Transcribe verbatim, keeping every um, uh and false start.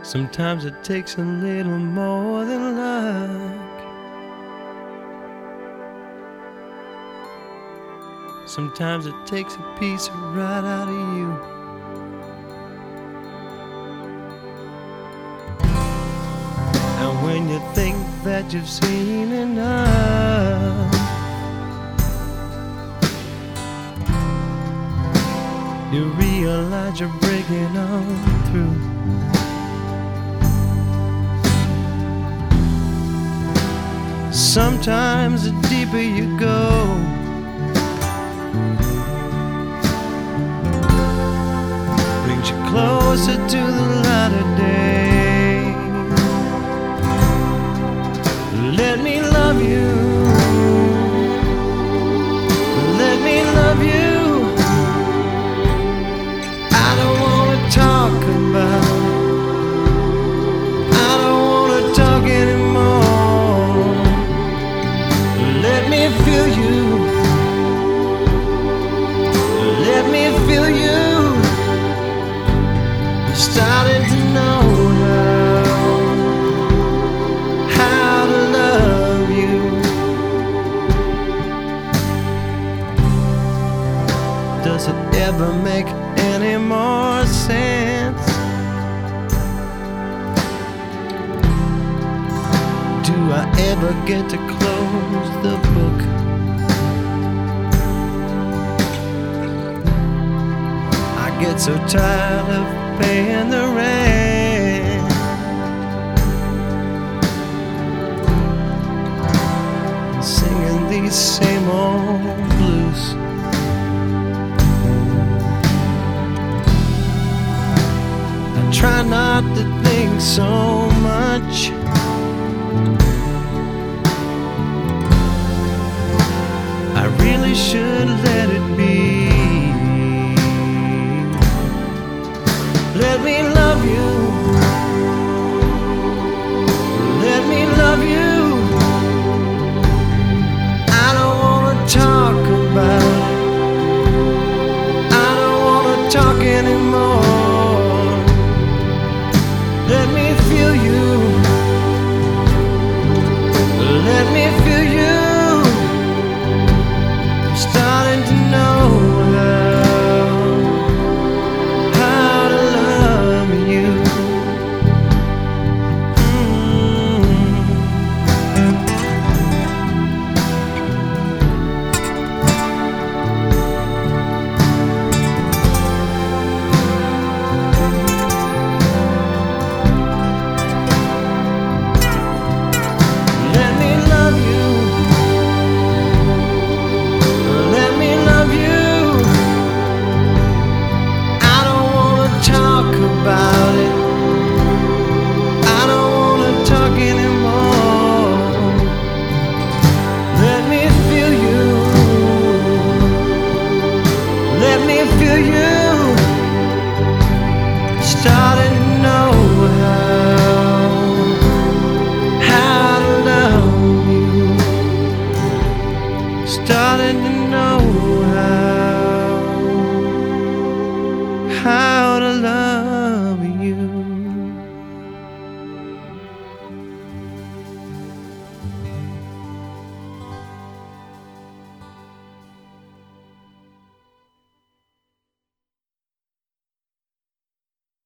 Sometimes it takes a little more than luck. Sometimes it takes a piece right out of you. And when you think that you've seen enough, you realize you're breaking on through. Sometimes the deeper you go, brings you closer to the light of day. Let me love you. Let me love you. I don't wanna talk about it. I don't wanna talk anymore. Let me feel you. Let me feel you. I'm starting to know now how to love you. Does it ever make any more sense? Do I ever get to close the book? I get so tired of paying the rent, singing these same old blues. I try not to think so much. I really should